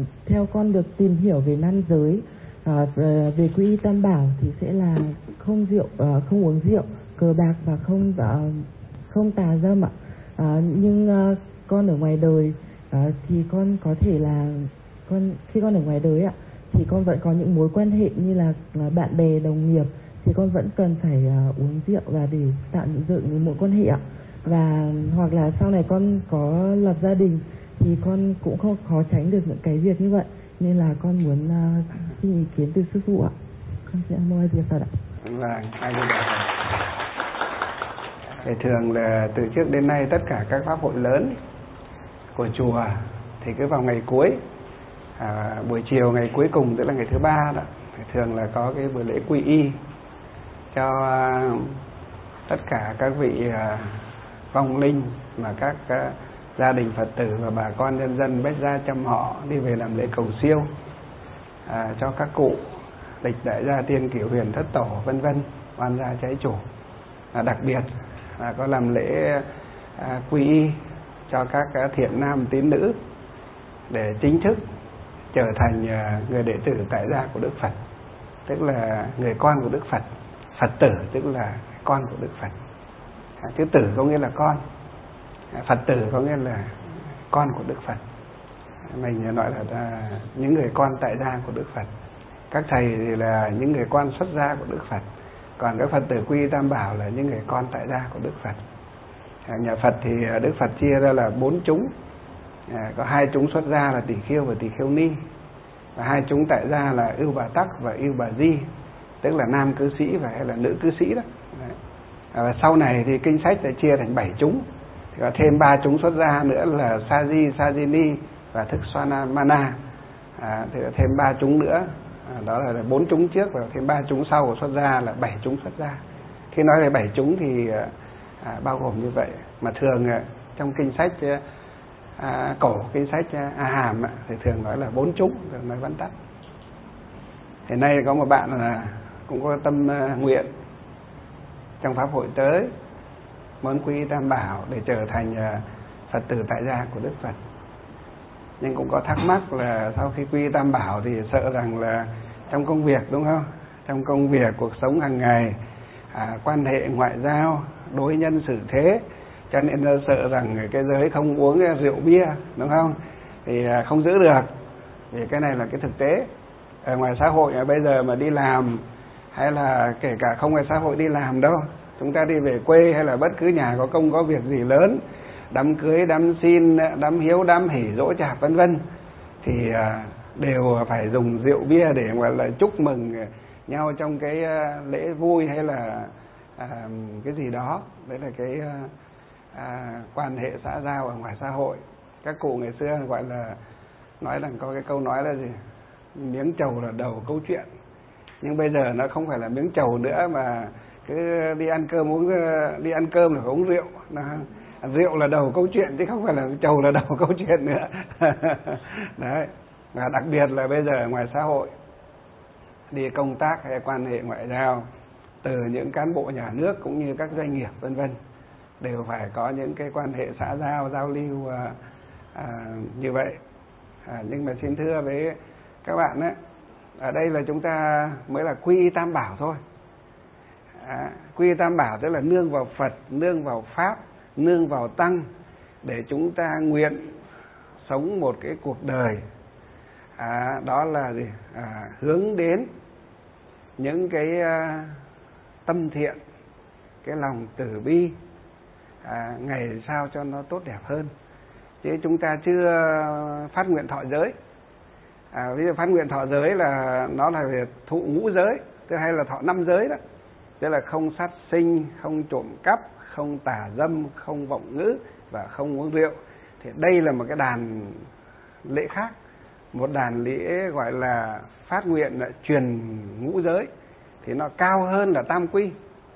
theo con được tìm hiểu về nam giới, về quy y tam bảo thì sẽ là không rượu, không uống rượu, cờ bạc và không tà dâm ạ. Nhưng con ở ngoài đời thì con có thể là khi con ở ngoài đời ạ thì con vẫn có những mối quan hệ như là bạn bè, đồng nghiệp, thì con vẫn cần phải uống rượu và để tạo dựng những mối quan hệ ạ. Và hoặc là sau này con có lập gia đình thì con cũng không khó tránh được những cái việc như vậy, nên là con muốn xin ý kiến từ sư phụ ạ. Con sẽ mời việc thật ạ. Vâng, ai cũng được. Thì thường là từ trước đến nay tất cả các pháp hội lớn của chùa thì cứ vào ngày cuối, buổi chiều ngày cuối cùng, tức là ngày thứ ba đó, thì thường là có cái buổi lễ quy y cho tất cả các vị vong linh mà các gia đình Phật tử và bà con nhân dân bách gia chăm họ đi về làm lễ cầu siêu cho các cụ lịch đại gia tiên cửu huyền thất tổ vân vân, oan gia trái chủ. Đặc biệt là có làm lễ quy y cho các thiện nam tín nữ để chính thức trở thành người đệ tử tại gia của Đức Phật, tức là người con của Đức Phật. Phật tử tức là con của Đức Phật. Chữ tử có nghĩa là con, Phật tử có nghĩa là con của Đức Phật. Mình nói là những người con tại gia của Đức Phật. Các thầy thì là những người con xuất gia của Đức Phật, còn các Phật tử quy y tam bảo là những người con tại gia của Đức Phật. Nhà Phật thì Đức Phật chia ra là 4 chúng. Có 2 chúng xuất gia là Tỳ Khưu và Tỳ Khưu Ni, và 2 chúng tại gia là Ưu Bà Tắc và Ưu Bà Di, tức là nam cư sĩ và hay là nữ cư sĩ đó. Và sau này thì kinh sách sẽ chia thành 7 chúng, thì có thêm 3 chúng xuất gia nữa là Sa Di, Sa Di Ni và Thức Xoa Mana. Thì có thêm 3 chúng nữa, đó là 4 chúng trước và thêm 3 chúng sau của xuất gia là 7 chúng xuất gia. Khi nói về 7 chúng thì bao gồm như vậy, mà thường trong kinh sách cổ, kinh sách A Hàm thì thường nói là 4 chúng, thường nói vắn tắt. Thì nay có một bạn là cũng có tâm nguyện trong pháp hội tới muốn quy y tam bảo để trở thành Phật tử tại gia của Đức Phật, nhưng cũng có thắc mắc là sau khi quy y tam bảo thì sợ rằng là trong công việc, đúng không, trong công việc cuộc sống hàng ngày, quan hệ ngoại giao, đối nhân xử thế, cho nên nó sợ rằng cái giới không uống rượu bia, đúng không, thì không giữ được. Vì cái này là cái thực tế ở ngoài xã hội bây giờ mà đi làm, hay là kể cả không ngoài xã hội đi làm đâu, chúng ta đi về quê hay là bất cứ nhà có công có việc gì lớn, đám cưới, đám xin, đám hiếu, đám hỉ, dỗ chạp vân vân, thì đều phải dùng rượu bia để gọi là chúc mừng nhau trong cái lễ vui hay là cái gì đó. Đấy là cái quan hệ xã giao ở ngoài xã hội. Các cụ ngày xưa gọi là nói rằng có cái câu nói là gì, miếng trầu là đầu câu chuyện. Nhưng bây giờ nó không phải là miếng trầu nữa, mà cứ đi ăn cơm đi ăn cơm là phải uống rượu. Rượu là đầu câu chuyện chứ không phải là trầu là đầu câu chuyện nữa. Đấy. Và đặc biệt là bây giờ ở ngoài xã hội, đi công tác hay quan hệ ngoại giao, từ những cán bộ nhà nước cũng như các doanh nghiệp vân vân, đều phải có những cái quan hệ xã giao, giao lưu như vậy. Nhưng mà xin thưa với các bạn ấy, ở đây là chúng ta mới là quy y tam bảo thôi. Quy y tam bảo tức là nương vào Phật, nương vào Pháp, nương vào Tăng, để chúng ta nguyện sống một cái cuộc đời đó là gì? Hướng đến những cái tâm thiện, cái lòng từ bi, ngày sao cho nó tốt đẹp hơn. Chứ chúng ta chưa phát nguyện thọ giới. Ví dụ phát nguyện thọ giới là nó là về thụ ngũ giới, tức hay là thọ 5 giới đó, tức là không sát sinh, không trộm cắp, không tà dâm, không vọng ngữ và không uống rượu. Thì đây là một cái đàn lễ khác, một đàn lễ gọi là phát nguyện là truyền ngũ giới, thì nó cao hơn là tam quy.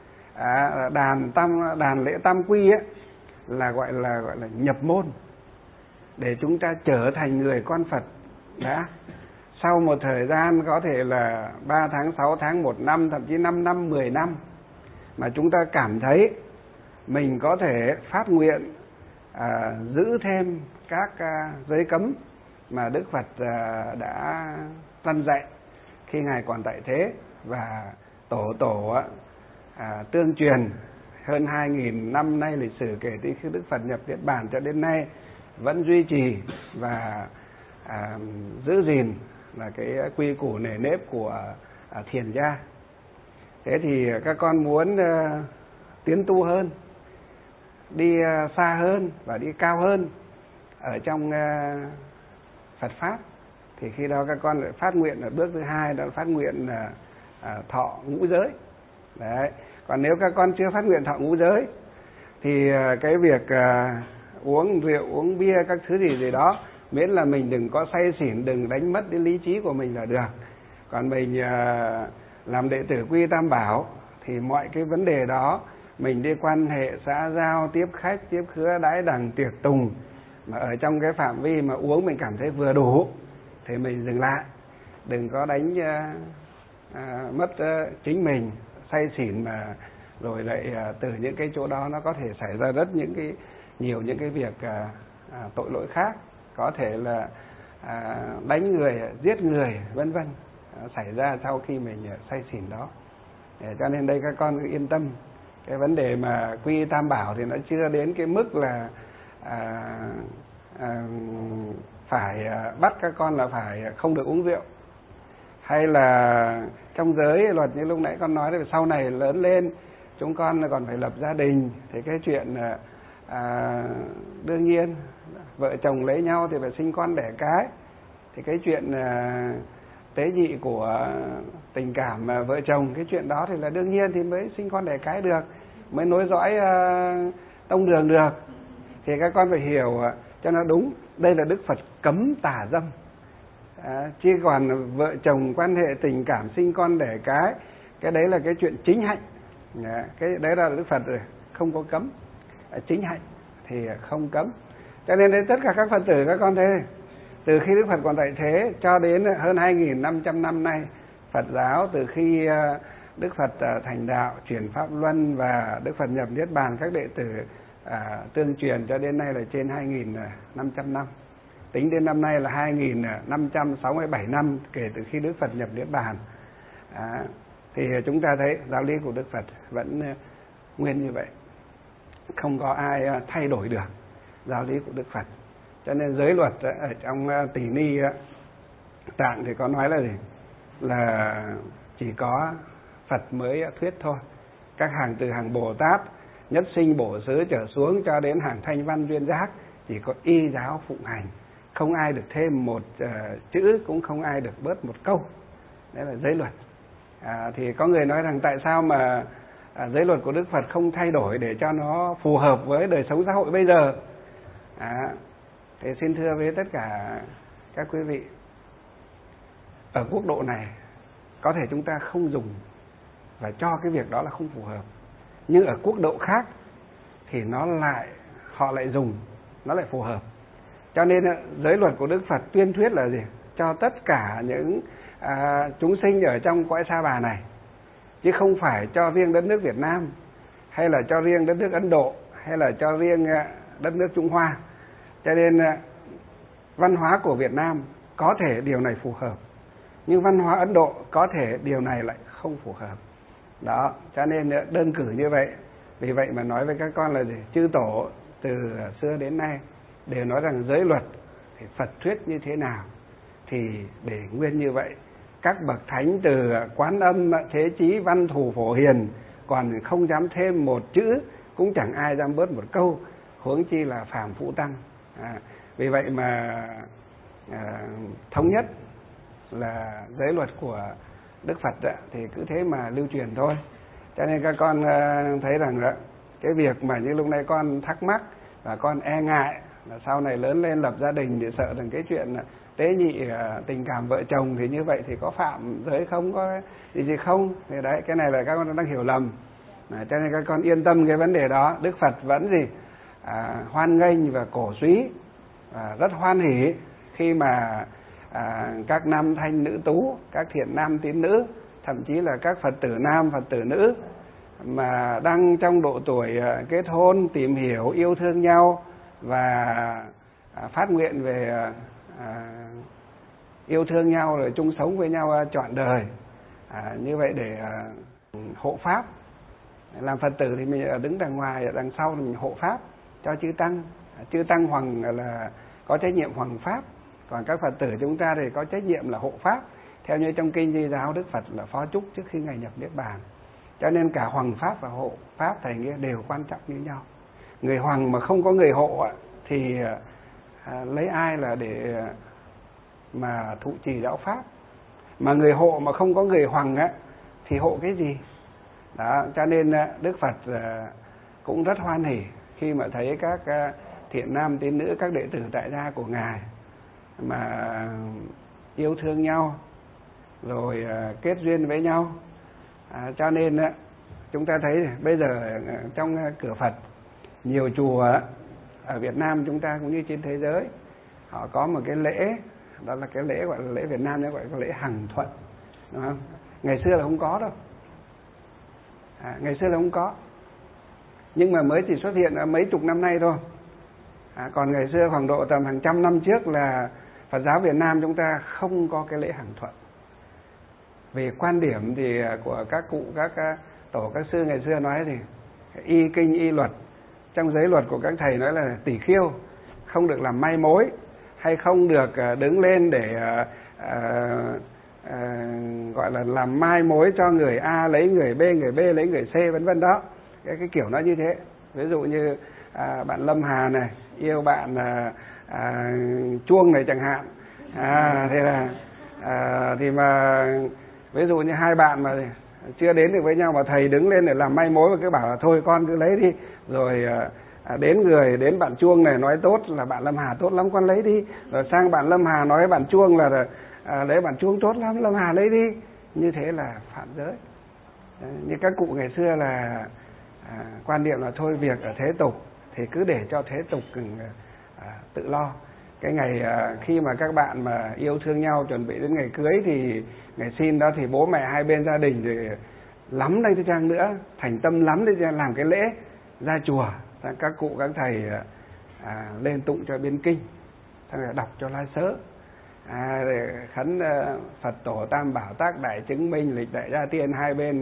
Đàn lễ tam quy ấy là gọi là nhập môn, để chúng ta trở thành người con Phật đã. Sau một thời gian có thể là 3 tháng, 6 tháng, 1 năm, thậm chí 5 năm, 10 năm, mà chúng ta cảm thấy mình có thể phát nguyện giữ thêm các giới cấm mà Đức Phật đã căn dạy khi Ngài còn tại thế, và tổ tương truyền hơn 2.000 năm nay lịch sử kể từ khi Đức Phật nhập Niết Bàn cho đến nay vẫn duy trì và giữ gìn là cái quy củ nề nếp của thiền gia. Thế thì các con muốn tiến tu hơn, đi xa hơn và đi cao hơn ở trong Phật Pháp, thì khi đó các con lại phát nguyện ở bước thứ hai, đó là phát nguyện thọ ngũ giới. Đấy. Còn nếu các con chưa phát nguyện thọ ngũ giới thì cái việc uống rượu, uống bia, các thứ gì đó, miễn là mình đừng có say xỉn, đừng đánh mất đến lý trí của mình là được. Còn mình làm đệ tử Quy Tam Bảo thì mọi cái vấn đề đó, mình đi quan hệ xã giao, tiếp khách, tiếp khứa, đãi đằng, tiệc tùng, mà ở trong cái phạm vi mà uống mình cảm thấy vừa đủ thì mình dừng lại, đừng có đánh mất chính mình, say xỉn mà rồi lại từ những cái chỗ đó nó có thể xảy ra nhiều những cái việc tội lỗi khác, có thể là đánh người, giết người, vân vân, xảy ra sau khi mình say xỉn đó. Cho nên đây các con cứ yên tâm, cái vấn đề mà Quy Tam Bảo thì nó chưa đến cái mức là phải bắt các con là phải không được uống rượu, hay là trong giới luật như lúc nãy con nói là sau này lớn lên chúng con còn phải lập gia đình, thì cái chuyện đương nhiên vợ chồng lấy nhau thì phải sinh con đẻ cái, thì cái chuyện tế nhị của tình cảm vợ chồng, cái chuyện đó thì là đương nhiên thì mới sinh con đẻ cái được, mới nối dõi tông đường được. Thì các con phải hiểu cho nó đúng, đây là Đức Phật cấm tà dâm. Chứ còn vợ chồng quan hệ tình cảm sinh con đẻ cái đấy là cái chuyện chính hạnh. Cái đấy là Đức Phật không có cấm. Chính hạnh thì không cấm. Cho nên đến tất cả các Phật tử các con thấy, từ khi Đức Phật còn tại thế cho đến hơn 2.500 năm nay, Phật giáo từ khi Đức Phật thành đạo, chuyển Pháp Luân và Đức Phật nhập Niết Bàn, các đệ tử tương truyền cho đến nay là trên 2.500 năm. Tính đến năm nay là 2.567 năm kể từ khi Đức Phật nhập Niết Bàn. Thì chúng ta thấy giáo lý của Đức Phật vẫn nguyên như vậy, không có ai thay đổi được giáo lý của Đức Phật. Cho nên giới luật ở trong Tỳ Ni Tạng thì có nói là gì? Là chỉ có Phật mới thuyết thôi. Các hàng từ hàng Bồ Tát, Nhất Sinh, Bổ Xứ trở xuống cho đến hàng Thanh Văn, Duyên Giác chỉ có y giáo phụng hành, không ai được thêm một chữ, cũng không ai được bớt một câu. Đấy là giới luật. Thì có người nói rằng tại sao mà giới luật của Đức Phật không thay đổi để cho nó phù hợp với đời sống xã hội bây giờ. Thì xin thưa với tất cả các quý vị, ở quốc độ này có thể chúng ta không dùng và cho cái việc đó là không phù hợp, nhưng ở quốc độ khác thì họ lại dùng, nó lại phù hợp. Cho nên giới luật của Đức Phật tuyên thuyết là gì? Cho tất cả những chúng sinh ở trong cõi Sa Bà này, chứ không phải cho riêng đất nước Việt Nam, hay là cho riêng đất nước Ấn Độ, hay là cho riêng đất nước Trung Hoa. Cho nên văn hóa của Việt Nam có thể điều này phù hợp, nhưng văn hóa Ấn Độ có thể điều này lại không phù hợp. Đó, cho nên đơn cử như vậy. Vì vậy mà nói với các con là gì? Chư tổ từ xưa đến nay đều nói rằng giới luật thì Phật thuyết như thế nào thì để nguyên như vậy. Các bậc thánh từ Quán Âm, Thế Chí, Văn Thù, Phổ Hiền còn không dám thêm một chữ, cũng chẳng ai dám bớt một câu, huống chi là phàm phu tăng. Vì vậy mà thống nhất là giới luật của Đức Phật thì cứ thế mà lưu truyền thôi. Cho nên các con thấy rằng cái việc mà như lúc nãy con thắc mắc và con e ngại là sau này lớn lên lập gia đình thì sợ rằng cái chuyện tế nhị tình cảm vợ chồng thì như vậy thì có phạm giới không, có gì không, thì đấy, cái này là các con đang hiểu lầm. Cho nên các con yên tâm cái vấn đề đó. Đức Phật vẫn hoan nghênh và cổ suý, rất hoan hỉ khi mà các nam thanh nữ tú, các thiện nam tín nữ, thậm chí là các Phật tử nam, Phật tử nữ mà đang trong độ tuổi kết hôn, tìm hiểu, yêu thương nhau và phát nguyện về yêu thương nhau rồi chung sống với nhau trọn đời. Như vậy để hộ pháp. Làm Phật tử thì mình đứng đằng ngoài, ở đằng sau thì mình hộ pháp cho chư tăng. Chư tăng hoàng là có trách nhiệm hoằng pháp, còn các Phật tử chúng ta thì có trách nhiệm là hộ pháp. Theo như trong kinh Di giáo, Đức Phật là phó chúc trước khi ngài nhập niết bàn. Cho nên cả hoằng pháp và hộ pháp thầy nghĩa đều quan trọng như nhau. Người hoằng mà không có người hộ thì lấy ai là để mà thụ trì đạo pháp. Mà người hộ mà không có người hoằng thì hộ cái gì? Đó, cho nên Đức Phật cũng rất hoan hỉ khi mà thấy các thiện nam tín nữ, các đệ tử tại gia của ngài mà yêu thương nhau rồi kết duyên với nhau. Cho nên chúng ta thấy bây giờ trong cửa Phật, nhiều chùa ở Việt Nam chúng ta cũng như trên thế giới, họ có một cái lễ, đó là cái lễ gọi là lễ Việt Nam, nó gọi là lễ hằng thuận, đúng không? Ngày xưa là không có đâu, ngày xưa là không có, nhưng mà mới chỉ xuất hiện mấy chục năm nay thôi. Còn ngày xưa khoảng độ tầm hàng trăm năm trước là Phật giáo Việt Nam chúng ta không có cái lễ hằng thuận. Về quan điểm thì của các cụ, các tổ, các sư ngày xưa nói thì y kinh y luật, trong giới luật của các thầy nói là tỷ khiêu, không được làm mai mối, hay không được đứng lên để gọi là làm mai mối cho người A lấy người B, người B lấy người C, vân vân đó. Cái kiểu nó như thế. Ví dụ như bạn Lâm Hà này yêu bạn Chuông này chẳng hạn, thế là thì mà ví dụ như hai bạn mà chưa đến được với nhau mà thầy đứng lên để làm mai mối, và cứ bảo là thôi con cứ lấy đi, rồi đến bạn Chuông này nói tốt là bạn Lâm Hà tốt lắm con lấy đi, rồi sang bạn Lâm Hà nói bạn Chuông là lấy bạn Chuông tốt lắm, Lâm Hà lấy đi. Như thế là phạm giới. Như các cụ ngày xưa là quan niệm là thôi việc ở thế tục thì cứ để cho thế tục tự lo. Cái ngày khi mà các bạn mà yêu thương nhau chuẩn bị đến ngày cưới thì ngày xin đó thì bố mẹ hai bên gia đình thì lắm đây chăng nữa, thành tâm lắm để làm cái lễ ra chùa, các cụ các thầy lên tụng cho biên kinh, đọc cho lai sớ, để khấn Phật tổ Tam Bảo tác đại chứng minh, lịch đại gia tiên hai bên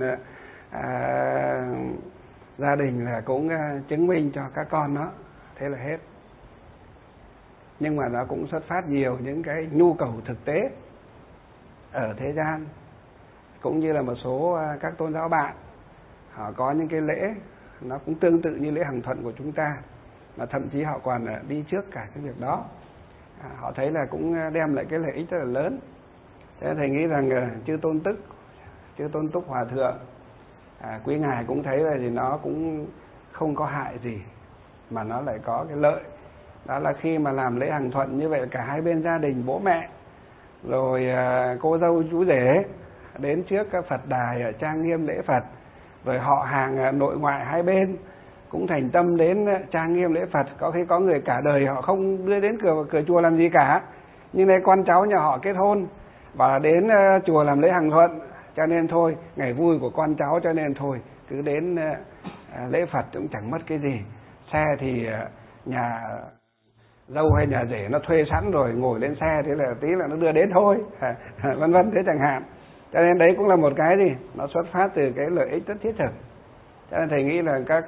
gia đình là cũng chứng minh cho các con nó, thế là hết. Nhưng mà nó cũng xuất phát nhiều những cái nhu cầu thực tế ở thế gian, cũng như là một số các tôn giáo bạn họ có những cái lễ nó cũng tương tự như lễ hằng thuận của chúng ta, mà thậm chí họ còn đi trước cả cái việc đó. Họ thấy là cũng đem lại cái lợi ích rất là lớn. Thế thầy nghĩ rằng chư Tôn Túc Hòa Thượng, quý ngài cũng thấy là thì nó cũng không có hại gì, mà nó lại có cái lợi. Đó là khi mà làm lễ hằng thuận như vậy, cả hai bên gia đình, bố mẹ rồi cô dâu chú rể đến trước các Phật đài trang nghiêm lễ Phật, rồi họ hàng nội ngoại hai bên cũng thành tâm đến trang nghiêm lễ Phật. Có khi có người cả đời họ không đưa đến cửa chùa làm gì cả, nhưng đây con cháu nhà họ kết hôn và đến chùa làm lễ hằng thuận, cho nên thôi ngày vui của con cháu, cho nên thôi cứ đến lễ Phật cũng chẳng mất cái gì. Xe thì nhà dâu hay nhà rể nó thuê sẵn rồi, ngồi lên xe thế là tí là nó đưa đến thôi, vân vân thế chẳng hạn. Cho nên đấy cũng là một cái gì nó xuất phát từ cái lợi ích rất thiết thực. Cho nên thầy nghĩ là các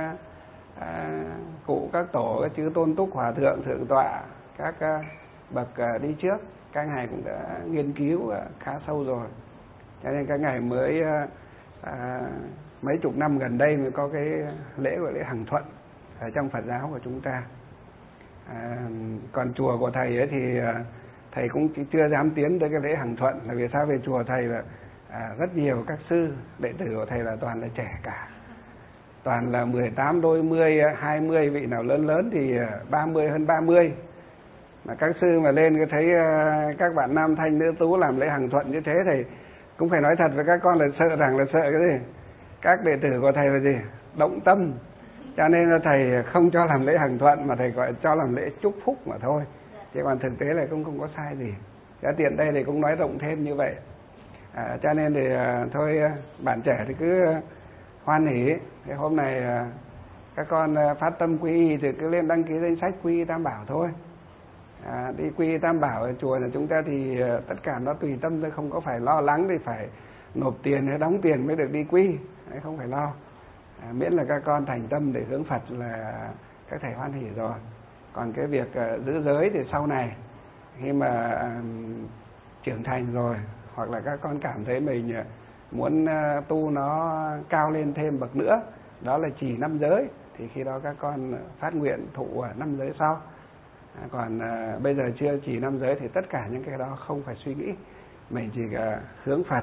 cụ, các tổ, các chư Tôn Túc Hòa Thượng, Thượng Tọa, các bậc đi trước, các ngài cũng đã nghiên cứu khá sâu rồi. Cho nên các ngài mới mấy chục năm gần đây mới có cái lễ gọi lễ hằng thuận ở trong Phật giáo của chúng ta. Còn chùa của thầy ấy thì thầy cũng chưa dám tiến tới cái lễ hằng thuận, là vì sao? Về chùa thầy là rất nhiều các sư đệ tử của thầy là toàn là trẻ cả, toàn là 18 đôi 10, 20, vị nào lớn thì 30 hơn 30. Mà các sư mà lên thấy các bạn nam thanh nữ tú làm lễ hằng thuận như thế thì cũng phải nói thật với các con là sợ rằng là sợ cái gì? Các đệ tử của thầy là gì? Động tâm. Cho nên là thầy không cho làm lễ hằng thuận, mà thầy gọi cho làm lễ chúc phúc mà thôi. Chứ còn thực tế là cũng không có sai gì. Cái tiện đây thì cũng nói rộng thêm như vậy. Cho nên thì thôi bạn trẻ thì cứ hoan hỉ. Thế hôm nay các con phát tâm quy y thì cứ lên đăng ký danh sách quy y Tam Bảo thôi. Đi quy tam bảo ở chùa là chúng ta thì tất cả nó tùy tâm thôi, không có phải lo lắng thì phải nộp tiền hay đóng tiền mới được đi quy, không phải lo. Miễn là các con thành tâm để hướng Phật là các thầy hoan hỉ rồi. Còn cái việc giữ giới thì sau này khi mà trưởng thành rồi, hoặc là các con cảm thấy mình muốn tu nó cao lên thêm bậc nữa, đó là trì 5 giới, thì khi đó các con phát nguyện thụ 5 giới sau. Còn bây giờ chưa trì 5 giới thì tất cả những cái đó không phải suy nghĩ, mình chỉ hướng Phật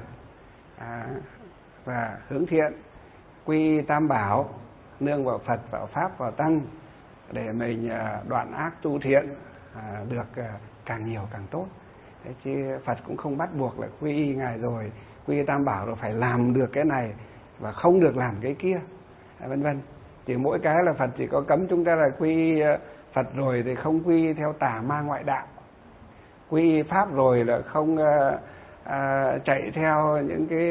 và hướng thiện, quy tam bảo, nương vào Phật, vào Pháp, vào Tăng để mình đoạn ác tu thiện được càng nhiều càng tốt. Thế chứ Phật cũng không bắt buộc là quy y Ngài rồi, quy tam bảo rồi phải làm được cái này và không được làm cái kia, vân vân. Chỉ mỗi cái là Phật chỉ có cấm chúng ta là quy Phật rồi thì không quy theo tà ma ngoại đạo, quy Pháp rồi là không chạy theo những cái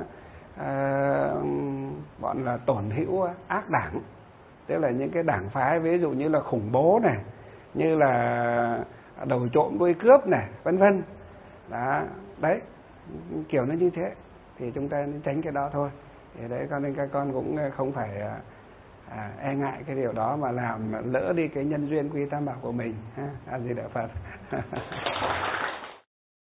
bọn là tổn hữu ác đảng, tức là những cái đảng phái ví dụ như là khủng bố này, như là đầu trộm đuôi cướp này, vân vân. Đấy, kiểu nó như thế thì chúng ta nên tránh cái đó thôi. Thì đấy, cho nên các con cũng không phải e ngại cái điều đó mà làm lỡ đi cái nhân duyên quy tam bảo của mình. A Di Đà Phật.